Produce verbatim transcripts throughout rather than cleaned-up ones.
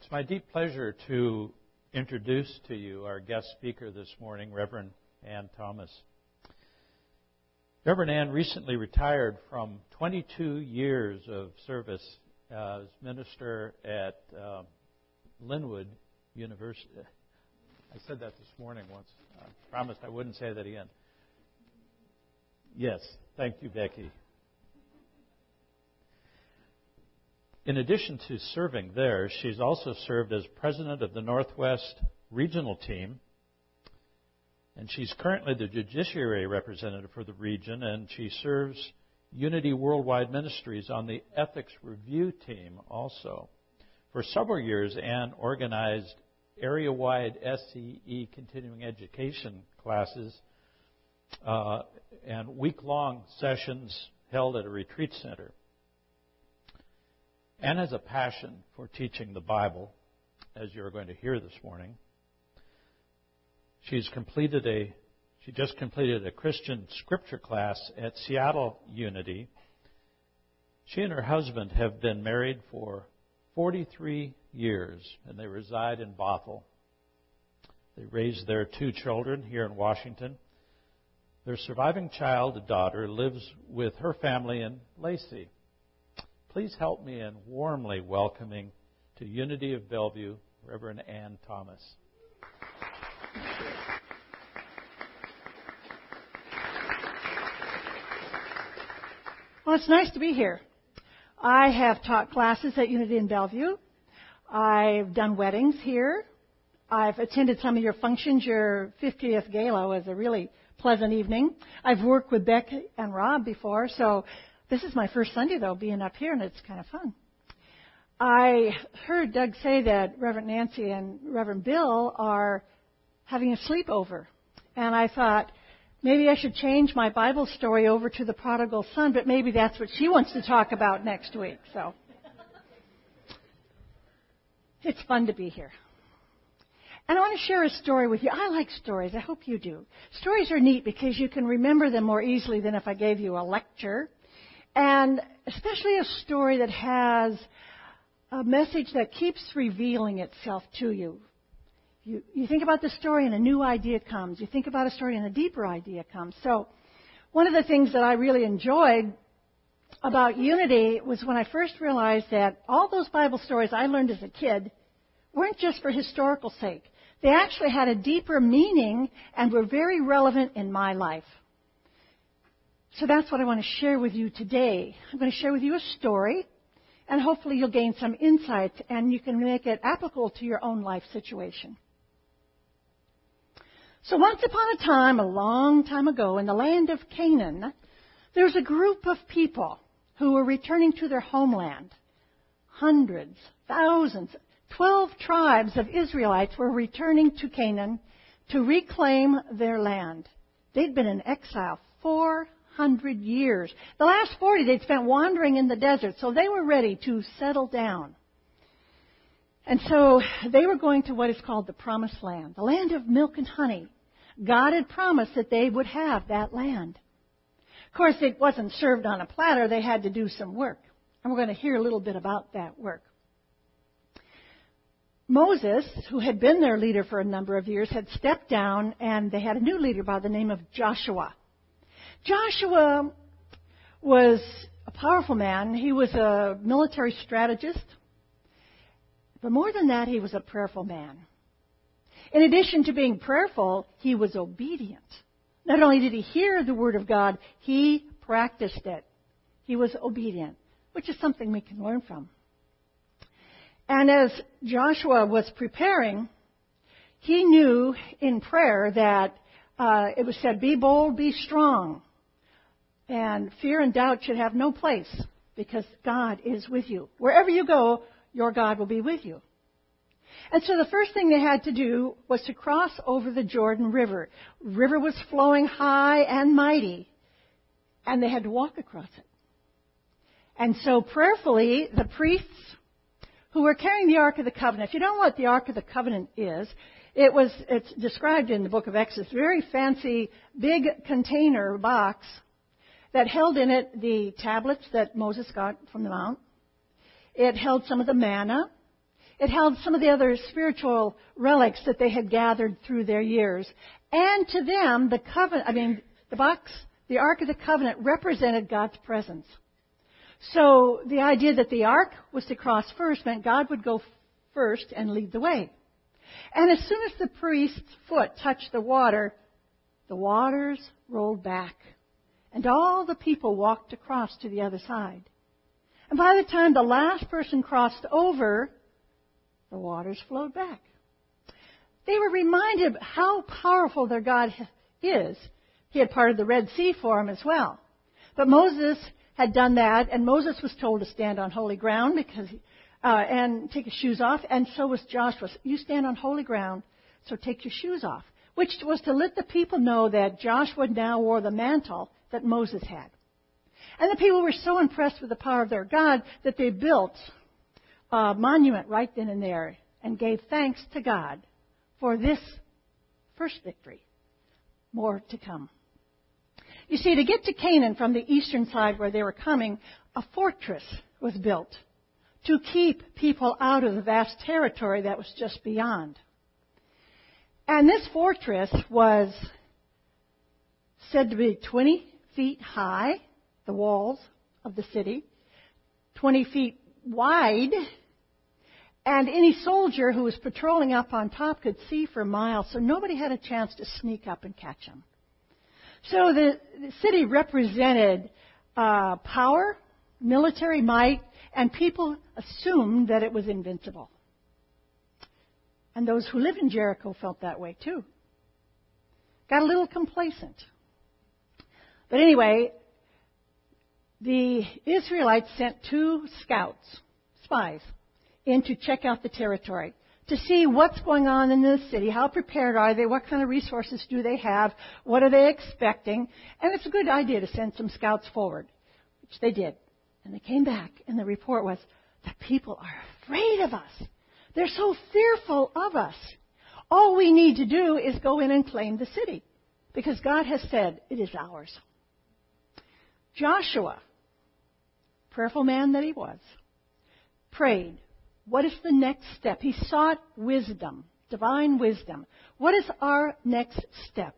It's my deep pleasure to introduce to you our guest speaker this morning, Reverend Ann Thomas. Reverend Ann recently retired from twenty-two years of service as minister at uh, Linwood University. I said that this morning once. I promised I wouldn't say that again. Yes, thank you, Becky. In addition to serving there, she's also served as president of the Northwest Regional Team, and she's currently the judiciary representative for the region, and she serves Unity Worldwide Ministries on the Ethics Review Team also. For several years, Ann organized area-wide S E E continuing education classes uh, and week-long sessions held at a retreat center. Ann has a passion for teaching the Bible, as you're going to hear this morning. She's completed a, she just completed a Christian scripture class at Seattle Unity. She and her husband have been married for forty-three years, and they reside in Bothell. They raised their two children here in Washington. Their surviving child, a daughter, lives with her family in Lacey. Please help me in warmly welcoming to Unity of Bellevue, Reverend Ann Thomas. Well, it's nice to be here. I have taught classes at Unity in Bellevue. I've done weddings here. I've attended some of your functions. Your fiftieth gala was a really pleasant evening. I've worked with Beck and Rob before, so this is my first Sunday, though, being up here, and it's kind of fun. I heard Doug say that Reverend Nancy and Reverend Bill are having a sleepover, and I thought maybe I should change my Bible story over to the prodigal son, but maybe that's what she wants to talk about next week. So it's fun to be here. And I want to share a story with you. I like stories. I hope you do. Stories are neat because you can remember them more easily than if I gave you a lecture. And especially a story that has a message that keeps revealing itself to you. You, you think about the story and a new idea comes. You think about a story and a deeper idea comes. So one of the things that I really enjoyed about Unity was when I first realized that all those Bible stories I learned as a kid weren't just for historical sake. They actually had a deeper meaning and were very relevant in my life. So that's what I want to share with you today. I'm going to share with you a story, and hopefully you'll gain some insight and you can make it applicable to your own life situation. So once upon a time, a long time ago, in the land of Canaan, there was a group of people who were returning to their homeland. Hundreds, thousands, twelve tribes of Israelites were returning to Canaan to reclaim their land. They'd been in exile four hundred years. The last forty they'd spent wandering in the desert, so they were ready to settle down. And so they were going to what is called the Promised Land, the land of milk and honey. God had promised that they would have that land. Of course, it wasn't served on a platter. They had to do some work. And we're going to hear a little bit about that work. Moses, who had been their leader for a number of years, had stepped down, and they had a new leader by the name of Joshua. Joshua was a powerful man. He was a military strategist. But more than that, he was a prayerful man. In addition to being prayerful, he was obedient. Not only did he hear the Word of God, he practiced it. He was obedient, which is something we can learn from. And as Joshua was preparing, he knew in prayer that uh, it was said, be bold, be strong. And fear and doubt should have no place because God is with you. Wherever you go, your God will be with you. And so the first thing they had to do was to cross over the Jordan River. The river was flowing high and mighty, and they had to walk across it. And so prayerfully, the priests who were carrying the Ark of the Covenant, if you don't know what the Ark of the Covenant is, it was, it's described in the book of Exodus, very fancy, big container box that held in it the tablets that Moses got from the mount. It held some of the manna. It held some of the other spiritual relics that they had gathered through their years. And to them, the covenant, I mean, the box, the Ark of the Covenant represented God's presence. So the idea that the Ark was to cross first meant God would go first and lead the way. And as soon as the priest's foot touched the water, the waters rolled back. And all the people walked across to the other side. And by the time the last person crossed over, the waters flowed back. They were reminded of how powerful their God is. He had parted the Red Sea for them as well. But Moses had done that, and Moses was told to stand on holy ground because, uh, and take his shoes off, and so was Joshua. You stand on holy ground, so take your shoes off, which was to let the people know that Joshua now wore the mantle that Moses had. And the people were so impressed with the power of their God that they built a monument right then and there and gave thanks to God for this first victory. More to come. You see, to get to Canaan from the eastern side where they were coming, a fortress was built to keep people out of the vast territory that was just beyond. And this fortress was said to be twenty feet high, the walls of the city, twenty feet wide, and any soldier who was patrolling up on top could see for miles, so nobody had a chance to sneak up and catch them. So the, the city represented uh, power, military might, and people assumed that it was invincible. And those who lived in Jericho felt that way too. Got a little complacent. But anyway, the Israelites sent two scouts, spies, in to check out the territory, to see what's going on in the city, how prepared are they, what kind of resources do they have, what are they expecting. And it's a good idea to send some scouts forward, which they did. And they came back, and the report was, the people are afraid of us. They're so fearful of us. All we need to do is go in and claim the city, because God has said it is ours. Joshua, prayerful man that he was, prayed, what is the next step? He sought wisdom, divine wisdom. What is our next step?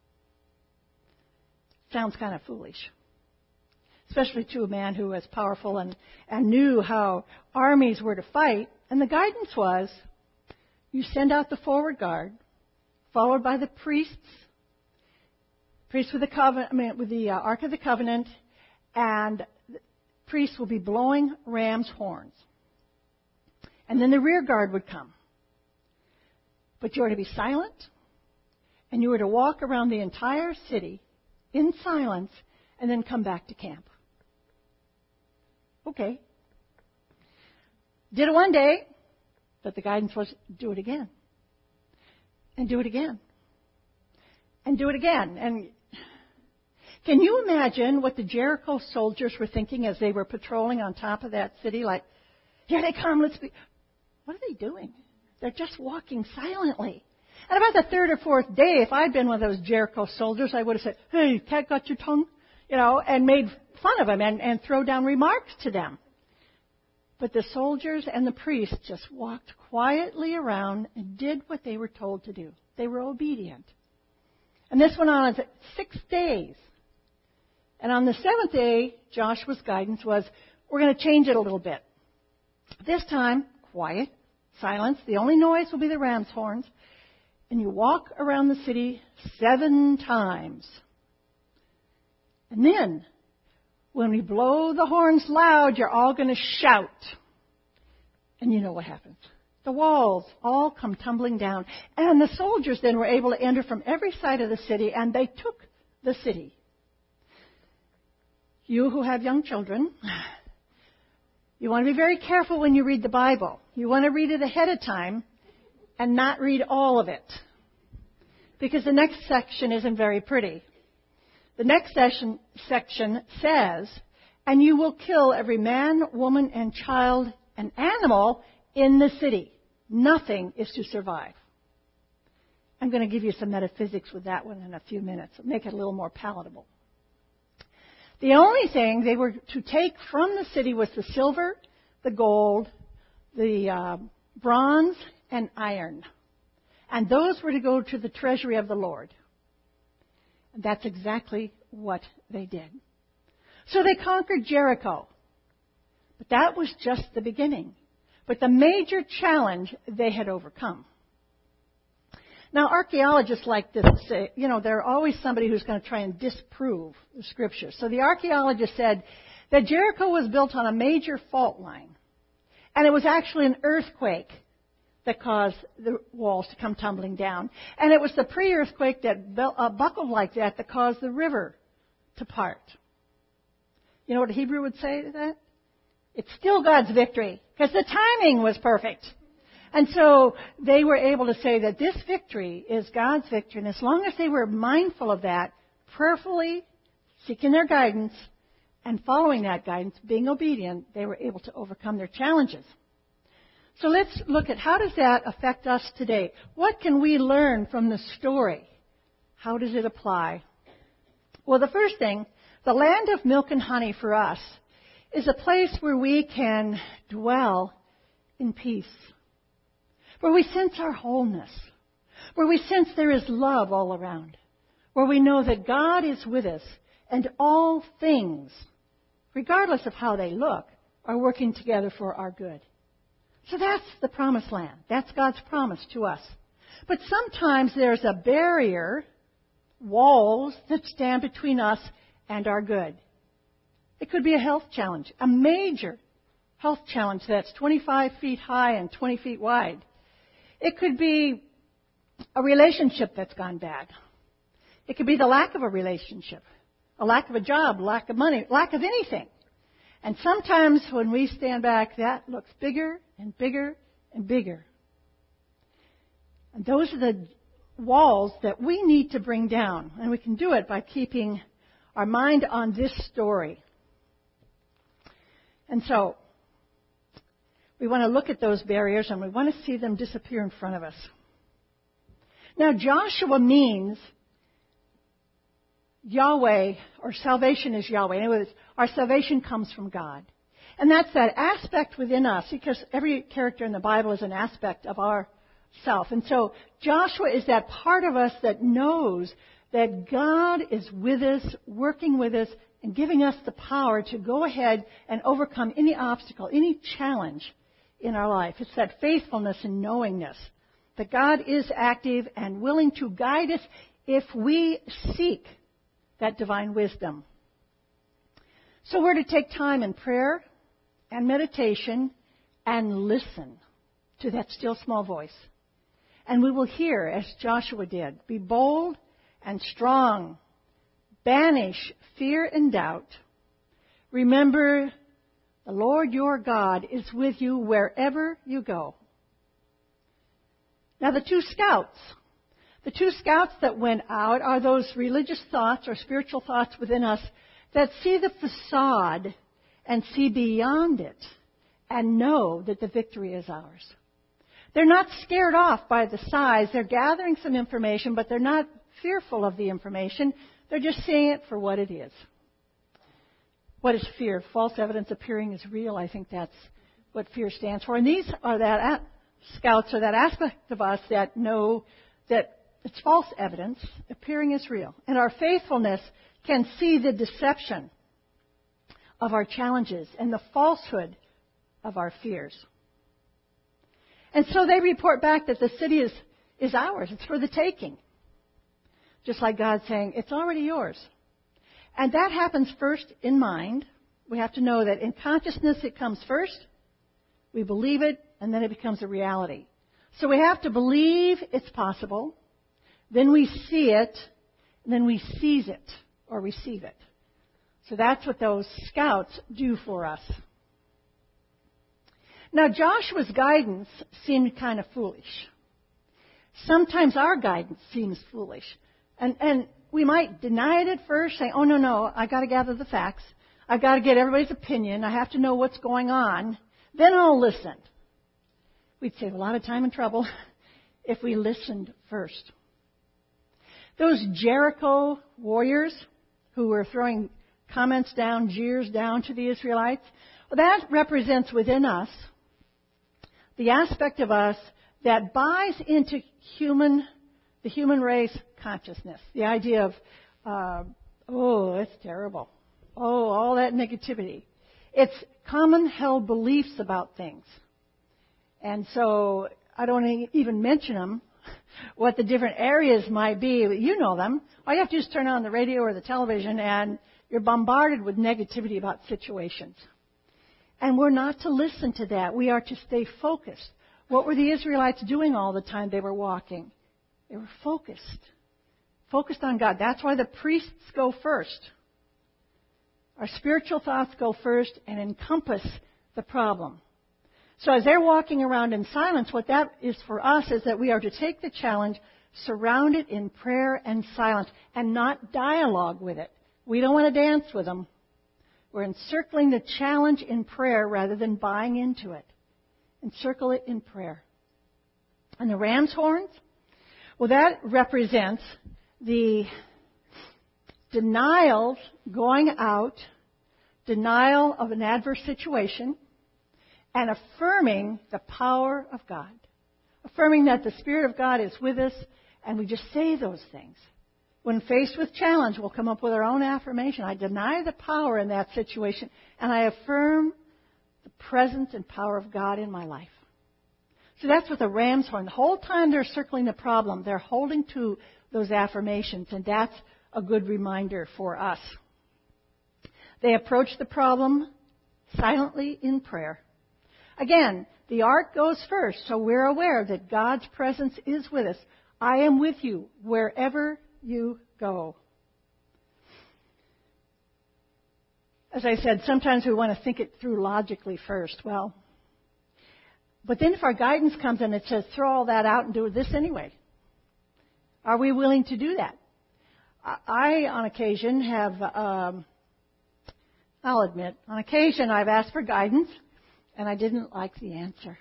Sounds kind of foolish, especially to a man who was powerful and, and knew how armies were to fight. And the guidance was, you send out the forward guard, followed by the priests, priests with the covenant, I mean, with the uh, Ark of the Covenant, and the priests will be blowing ram's horns. And then the rear guard would come. But you are to be silent, and you are to walk around the entire city in silence, and then come back to camp. Okay. Did it one day, but the guidance was do it again. And do it again. And do it again. And can you imagine what the Jericho soldiers were thinking as they were patrolling on top of that city? Like, here they come, let's be... What are they doing? They're just walking silently. And about the third or fourth day, if I'd been one of those Jericho soldiers, I would have said, hey, cat got your tongue? You know, and made fun of them and, and throw down remarks to them. But the soldiers and the priests just walked quietly around and did what they were told to do. They were obedient. And this went on six days. And on the seventh day, Joshua's guidance was, we're going to change it a little bit. This time, quiet, silence. The only noise will be the ram's horns. And you walk around the city seven times. And then, when we blow the horns loud, you're all going to shout. And you know what happens. The walls all come tumbling down. And the soldiers then were able to enter from every side of the city, and they took the city. You who have young children, you want to be very careful when you read the Bible. You want to read it ahead of time and not read all of it, because the next section isn't very pretty. The next section, section says, and you will kill every man, woman, and child and animal in the city. Nothing is to survive. I'm going to give you some metaphysics with that one in a few minutes, make it a little more palatable. The only thing they were to take from the city was the silver, the gold, the uh, bronze and iron. And those were to go to the treasury of the Lord. And that's exactly what they did. So they conquered Jericho. But that was just the beginning. But the major challenge they had overcome. Now, archaeologists like this say, you know, they're always somebody who's going to try and disprove the Scripture. So the archaeologist said that Jericho was built on a major fault line. And it was actually an earthquake that caused the walls to come tumbling down. And it was the pre-earthquake that uh, buckled like that that caused the river to part. You know what a Hebrew would say to that? It's still God's victory, because the timing was perfect. And so they were able to say that this victory is God's victory. And as long as they were mindful of that, prayerfully seeking their guidance and following that guidance, being obedient, they were able to overcome their challenges. So let's look at how does that affect us today? What can we learn from the story? How does it apply? Well, the first thing, the land of milk and honey for us is a place where we can dwell in peace, where we sense our wholeness, where we sense there is love all around, where we know that God is with us and all things, regardless of how they look, are working together for our good. So that's the promised land. That's God's promise to us. But sometimes there's a barrier, walls that stand between us and our good. It could be a health challenge, a major health challenge that's twenty-five feet high and twenty feet wide. It could be a relationship that's gone bad. It could be the lack of a relationship, a lack of a job, lack of money, lack of anything. And sometimes when we stand back, that looks bigger and bigger and bigger. And those are the walls that we need to bring down. And we can do it by keeping our mind on this story. And so, we want to look at those barriers and we want to see them disappear in front of us. Now, Joshua means Yahweh, or salvation is Yahweh. In other words, our salvation comes from God. And that's that aspect within us, because every character in the Bible is an aspect of our self. And so Joshua is that part of us that knows that God is with us, working with us, and giving us the power to go ahead and overcome any obstacle, any challenge in our life. It's that faithfulness and knowingness that God is active and willing to guide us if we seek that divine wisdom. So we're to take time in prayer and meditation and listen to that still small voice. And we will hear, as Joshua did, be bold and strong. Banish fear and doubt. Remember, the Lord your God is with you wherever you go. Now the two scouts, the two scouts that went out are those religious thoughts or spiritual thoughts within us that see the facade and see beyond it and know that the victory is ours. They're not scared off by the size. They're gathering some information, but they're not fearful of the information. They're just seeing it for what it is. What is fear? False evidence appearing as real. I think that's what fear stands for. And these are that scouts are that aspect of us that know that it's false evidence appearing as real. And our faithfulness can see the deception of our challenges and the falsehood of our fears. And so they report back that the city is, is ours. It's for the taking. Just like God saying, it's already yours. And that happens first in mind. We have to know that in consciousness it comes first. We believe it, and then it becomes a reality. So we have to believe it's possible. Then we see it, and then we seize it or receive it. So that's what those scouts do for us. Now, Joshua's guidance seemed kind of foolish. Sometimes our guidance seems foolish. And, and we might deny it at first, say, oh, no, no, I've got to gather the facts. I've got to get everybody's opinion. I have to know what's going on. Then I'll listen. We'd save a lot of time and trouble if we listened first. Those Jericho warriors who were throwing comments down, jeers down to the Israelites, well, that represents within us the aspect of us that buys into human, the human race consciousness. The idea of, uh, oh, it's terrible. Oh, all that negativity. It's common held beliefs about things. And so I don't even mention them, what the different areas might be. You know them. All you have to do is turn on the radio or the television and you're bombarded with negativity about situations. And we're not to listen to that. We are to stay focused. What were the Israelites doing all the time they were walking? They were focused. Focused on God. That's why the priests go first. Our spiritual thoughts go first and encompass the problem. So as they're walking around in silence, what that is for us is that we are to take the challenge, surround it in prayer and silence, and not dialogue with it. We don't want to dance with them. We're encircling the challenge in prayer rather than buying into it. Encircle it in prayer. And the ram's horns? Well, that represents the denial, going out, denial of an adverse situation, and affirming the power of God. Affirming that the Spirit of God is with us, and we just say those things. When faced with challenge, we'll come up with our own affirmation. I deny the power in that situation, and I affirm the presence and power of God in my life. So that's what the ram's horn. The whole time they're circling the problem, they're holding to those affirmations, and that's a good reminder for us. They approach the problem silently in prayer. Again, the ark goes first, so we're aware that God's presence is with us. I am with you wherever you go. As I said, sometimes we want to think it through logically first. Well, but then if our guidance comes and it says, throw all that out and do this anyway, are we willing to do that? I, on occasion, have, um, I'll admit, on occasion I've asked for guidance and I didn't like the answer.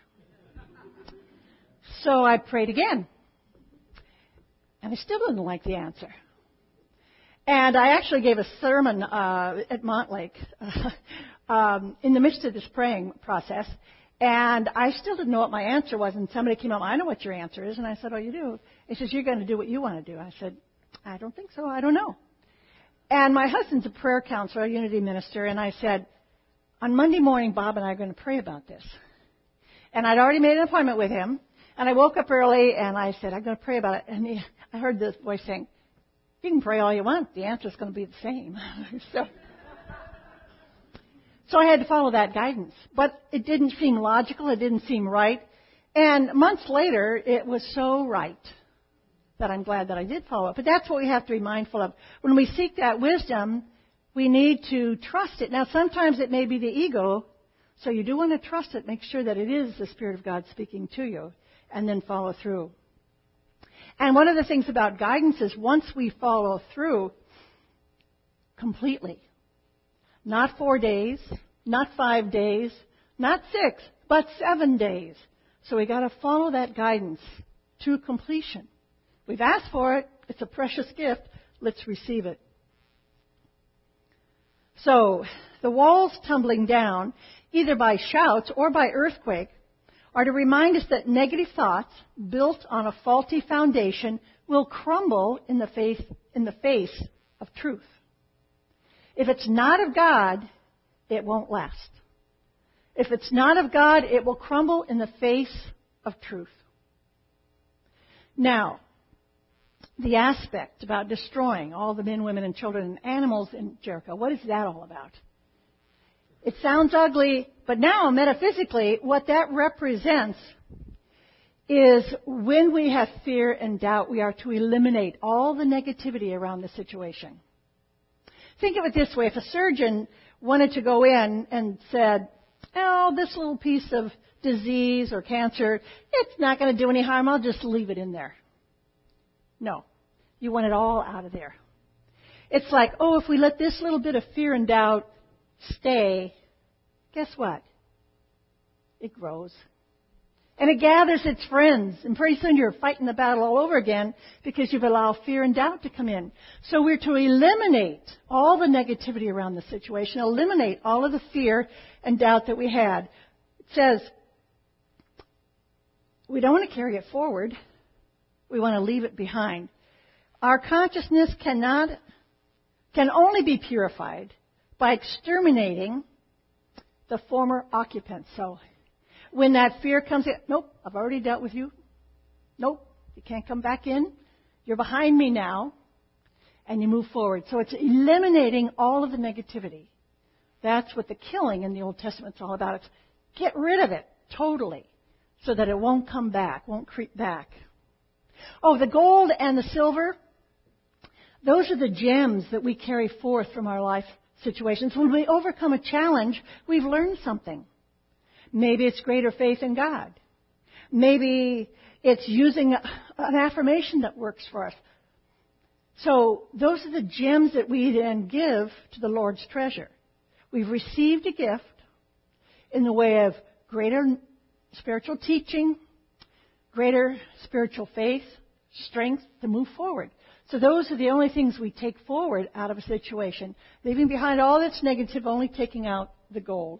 So I prayed again. And I still didn't like the answer. And I actually gave a sermon uh, at Montlake uh, um, in the midst of this praying process. And I still didn't know what my answer was. And somebody came up, I know what your answer is. And I said, oh, you do? He says, you're going to do what you want to do. I said, I don't think so. I don't know. And my husband's a prayer counselor, a unity minister. And I said, on Monday morning, Bob and I are going to pray about this. And I'd already made an appointment with him. And I woke up early and I said, I'm going to pray about it. And he, I heard this voice saying, you can pray all you want. The answer's going to be the same. so, so I had to follow that guidance. But it didn't seem logical. It didn't seem right. And months later, it was so right that I'm glad that I did follow it. But that's what we have to be mindful of. When we seek that wisdom, we need to trust it. Now, sometimes it may be the ego. So you do want to trust it. Make sure that it is the Spirit of God speaking to you. And then follow through. And one of the things about guidance is once we follow through completely, not four days, not five days, not six, but seven days. So we got to follow that guidance to completion. We've asked for it. It's a precious gift. Let's receive it. So the walls tumbling down, either by shouts or by earthquake, are to remind us that negative thoughts built on a faulty foundation will crumble in the face, in the face of truth. If it's not of God, it won't last. If it's not of God, it will crumble in the face of truth. Now, the aspect about destroying all the men, women, and children and animals in Jericho, what is that all about? It sounds ugly, but now metaphysically, what that represents is when we have fear and doubt, we are to eliminate all the negativity around the situation. Think of it this way. If a surgeon wanted to go in and said, oh, this little piece of disease or cancer, it's not going to do any harm, I'll just leave it in there. No. You want it all out of there. It's like, oh, if we let this little bit of fear and doubt stay, guess what? It grows. And it gathers its friends. And pretty soon you're fighting the battle all over again because you've allowed fear and doubt to come in. So we're to eliminate all the negativity around the situation, eliminate all of the fear and doubt that we had. It says, we don't want to carry it forward. We want to leave it behind. Our consciousness cannot, can only be purified by exterminating the former occupants. So when that fear comes in, nope, I've already dealt with you. Nope, you can't come back in. You're behind me now. And you move forward. So it's eliminating all of the negativity. That's what the killing in the Old Testament is all about. It's get rid of it totally so that it won't come back, won't creep back. Oh, the gold and the silver, those are the gems that we carry forth from our life situations. When we overcome a challenge, we've learned something. Maybe it's greater faith in God. Maybe it's using an affirmation that works for us. So those are the gems that we then give to the Lord's treasure. We've received a gift in the way of greater spiritual teaching, greater spiritual faith, strength to move forward. So those are the only things we take forward out of a situation, leaving behind all that's negative, only taking out the gold.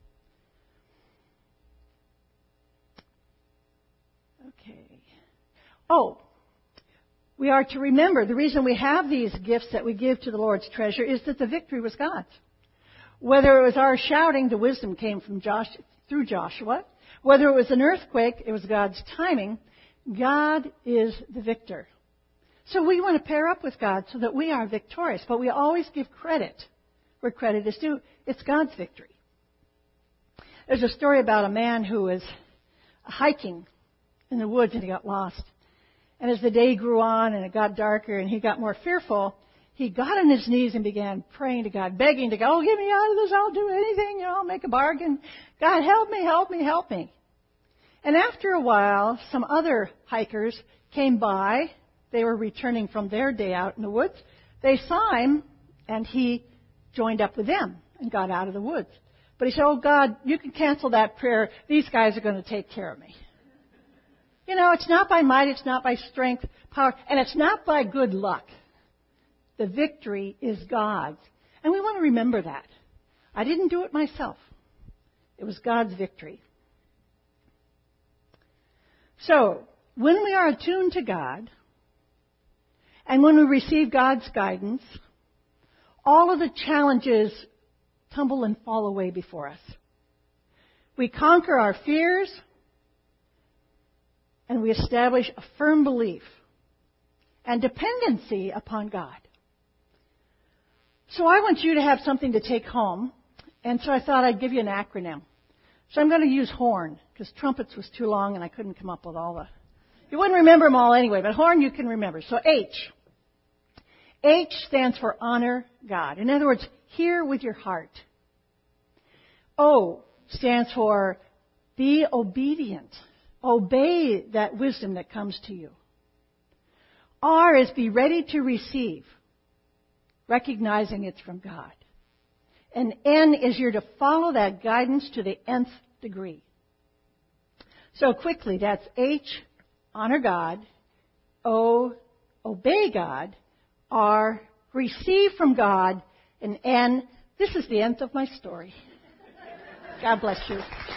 Okay. Oh. We are to remember the reason we have these gifts that we give to the Lord's treasure is that the victory was God's. Whether it was our shouting, the wisdom came from Josh, through Joshua. Whether it was an earthquake, it was God's timing. God is the victor. So we want to pair up with God so that we are victorious. But we always give credit where credit is due. It's God's victory. There's a story about a man who was hiking in the woods and he got lost. And as the day grew on and it got darker and he got more fearful, he got on his knees and began praying to God, begging to God, oh, get me out of this. I'll do anything. You know, I'll make a bargain. God, help me, help me, help me. And after a while, some other hikers came by. They were returning from their day out in the woods. They saw him and he joined up with them and got out of the woods. But he said, oh, God, you can cancel that prayer. These guys are going to take care of me. You know, it's not by might, it's not by strength, power, and it's not by good luck. The victory is God's. And we want to remember that. I didn't do it myself. It was God's victory. So, when we are attuned to God, and when we receive God's guidance, all of the challenges tumble and fall away before us. We conquer our fears, and we establish a firm belief and dependency upon God. So I want you to have something to take home, and so I thought I'd give you an acronym. So I'm going to use HORN, because trumpets was too long and I couldn't come up with all the... You wouldn't remember them all anyway, but HORN you can remember. So H. H stands for honor God. In other words, hear with your heart. O stands for be obedient. Obey that wisdom that comes to you. R is be ready to receive, recognizing it's from God. And N is you're to follow that guidance to the nth degree. So quickly, that's H, honor God. O, obey God. R, receive from God. And N, this is the end of my story. God bless you.